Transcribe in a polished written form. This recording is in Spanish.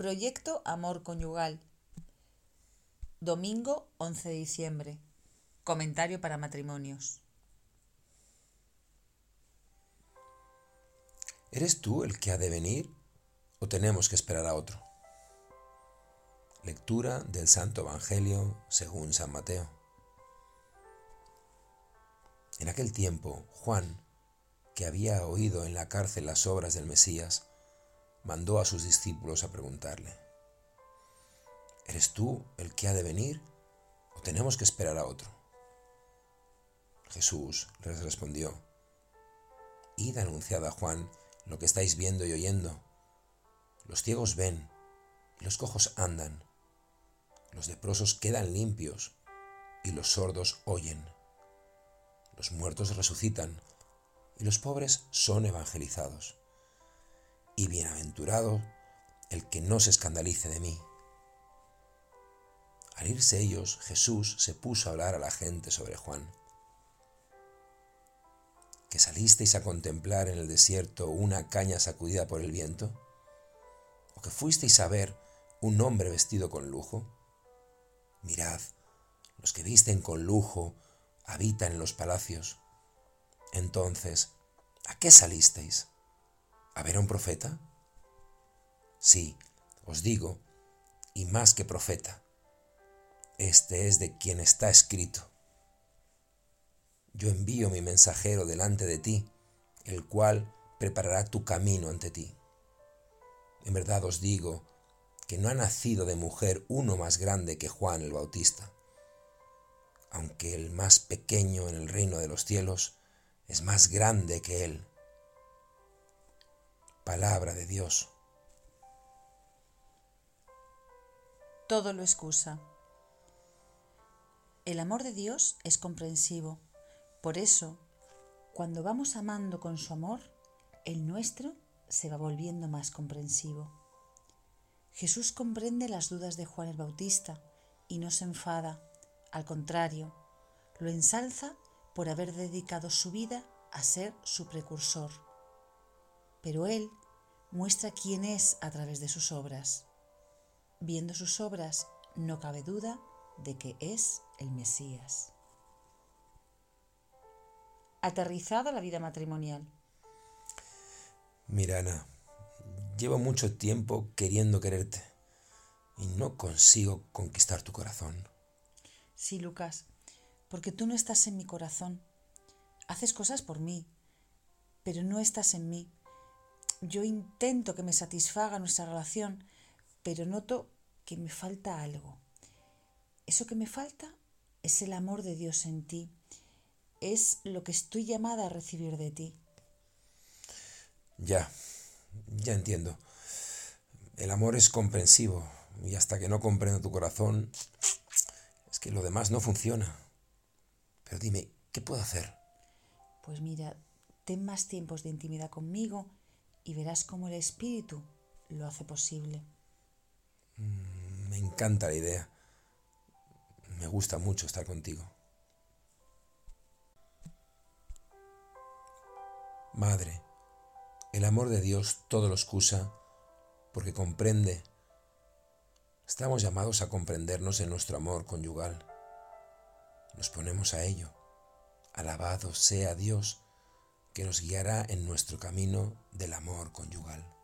Proyecto Amor Conyugal. Domingo 11 de diciembre. Comentario para matrimonios. ¿Eres tú el que ha de venir o tenemos que esperar a otro? Lectura del Santo Evangelio según San Mateo. En aquel tiempo, Juan, que había oído en la cárcel las obras del Mesías, mandó a sus discípulos a preguntarle: ¿eres tú el que ha de venir o tenemos que esperar a otro? Jesús les respondió: Id anunciad a Juan lo que estáis viendo y oyendo. Los ciegos ven y los cojos andan, los leprosos quedan limpios y los sordos oyen. Los muertos resucitan y los pobres son evangelizados. Y bienaventurado el que no se escandalice de mí. Al irse ellos, Jesús se puso a hablar a la gente sobre Juan. ¿Que salisteis a contemplar en el desierto una caña sacudida por el viento? ¿O que fuisteis a ver un hombre vestido con lujo? Mirad, los que visten con lujo habitan en los palacios. Entonces, ¿a qué salisteis? ¿A ver a un profeta? Sí, os digo, y más que profeta, este es de quien está escrito: yo envío mi mensajero delante de ti, el cual preparará tu camino ante ti. En verdad os digo que no ha nacido de mujer uno más grande que Juan el Bautista, aunque el más pequeño en el reino de los cielos es más grande que él. Palabra de Dios. Todo lo excusa. El amor de Dios es comprensivo. Por eso, cuando vamos amando con su amor, el nuestro se va volviendo más comprensivo. Jesús comprende las dudas de Juan el Bautista y no se enfada. Al contrario, lo ensalza por haber dedicado su vida a ser su precursor. Pero Él muestra quién es a través de sus obras. Viendo sus obras, no cabe duda de que es el Mesías. Aterrizada la vida matrimonial. Mira, Ana, llevo mucho tiempo queriendo quererte y no consigo conquistar tu corazón. Sí, Lucas, porque tú no estás en mi corazón. Haces cosas por mí, pero no estás en mí. Yo intento que me satisfaga nuestra relación, pero noto que me falta algo. Eso que me falta es el amor de Dios en ti. Es lo que estoy llamada a recibir de ti. Ya entiendo. El amor es comprensivo y hasta que no comprendo tu corazón, es que lo demás no funciona. Pero dime, ¿qué puedo hacer? Pues mira, ten más tiempos de intimidad conmigo y verás cómo el Espíritu lo hace posible. Me encanta la idea. Me gusta mucho estar contigo. Madre, el amor de Dios todo lo excusa porque comprende. Estamos llamados a comprendernos en nuestro amor conyugal. Nos ponemos a ello. Alabado sea Dios que nos guiará en nuestro camino del amor conyugal.